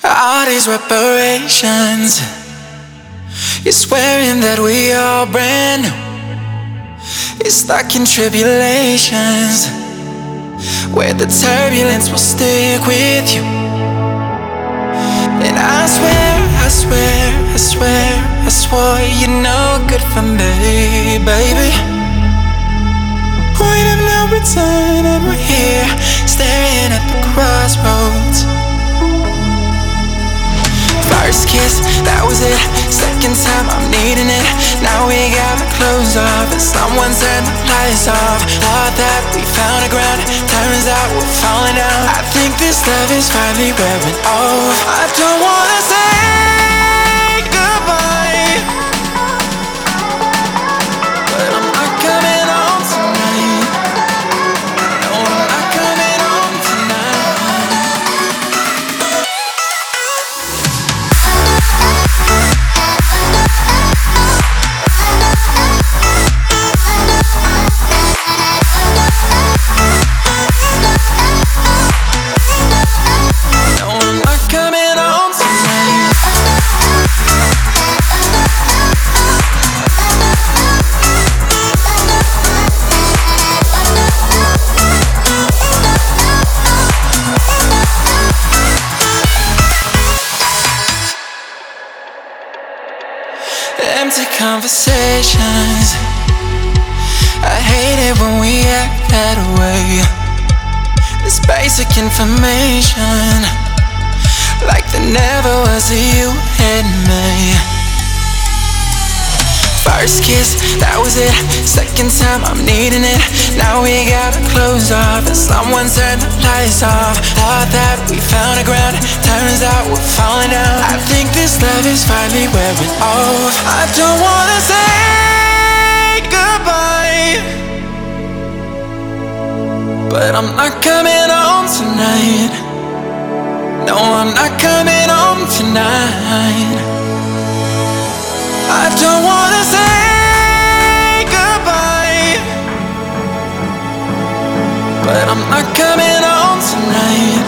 All these reparations, you're swearing that we all brand new. You're stuck in tribulations, where the turbulence will stick with you. And I swear, I swear, I swear, I swore you're no good for me, baby. Point of no return, and we're here, staring at the crossroads. First kiss, that was it. Second time, I'm needing it. Now we got our clothes off, and someone turned the lights off. Thought that we found a ground, turns out we're falling down. I think this love is finally wearing off. I don't wanna say goodbye, but I'm not coming home tonight. No, I'm not coming home tonight. No, I'm not coming home tonight. Empty conversations, I hate it when we act that way. This basic information, like there never was a you and me. First kiss, that was it. Second time, I'm needing it. Now we got our clothes off, and someone turned the lights off. Thought that we found a ground, turns out we're falling down. I think this love is finally wearing off. I don't wanna say goodbye, but I'm not coming home tonight. No, I'm not coming home tonight. I don't wanna say goodbye, but I'm not coming home tonight.